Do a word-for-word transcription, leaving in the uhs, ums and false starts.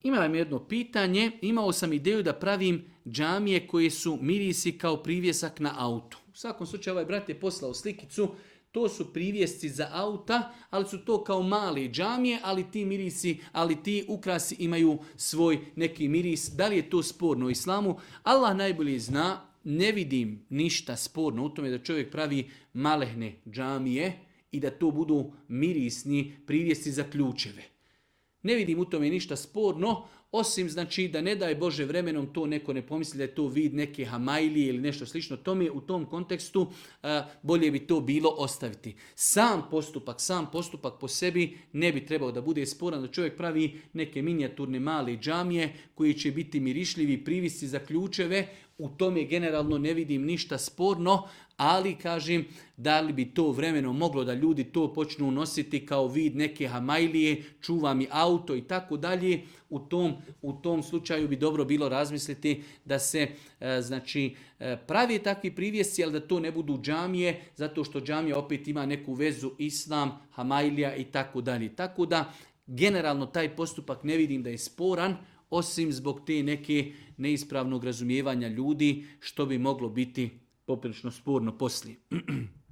Imam jedno pitanje, imao sam ideju da pravim džamije koje su mirisi kao privjesak na auto. U svakom slučaju ovaj brat je poslao slikicu, to su privjesci za auta, ali su to kao mali džamije, ali ti mirisi, ali ti ukrasi imaju svoj neki miris. Da li je to sporno u islamu? Allah najbolje zna, ne vidim ništa sporno u tome da čovjek pravi malehne džamije i da to budu mirisni privjesci za ključeve. Ne vidim u tome ništa sporno, osim znači da ne daj Bože vremenom to neko ne pomisli da je to vid neke hamajlije ili nešto slično. Tome u tom kontekstu a, bolje bi to bilo ostaviti. Sam postupak, sam postupak po sebi ne bi trebao da bude sporan, da čovjek pravi neke minijaturne male džamije koji će biti mirišljivi privisci za ključeve. U tome generalno ne vidim ništa sporno, ali kažem da li bi to vremenom moglo da ljudi to počnu nositi kao vid neke hamajlije, čuva mi auto i tako dalje. U tom, u tom slučaju bi dobro bilo razmisliti da se e, znači e, pravi takvi privjesci, ali da to ne budu džamije, zato što džamija opet ima neku vezu islam, hamajlija i tako dalje. Tako da generalno taj postupak ne vidim da je sporan, osim zbog te neke neispravnog razumijevanja ljudi, što bi moglo biti poprilično sporno poslije.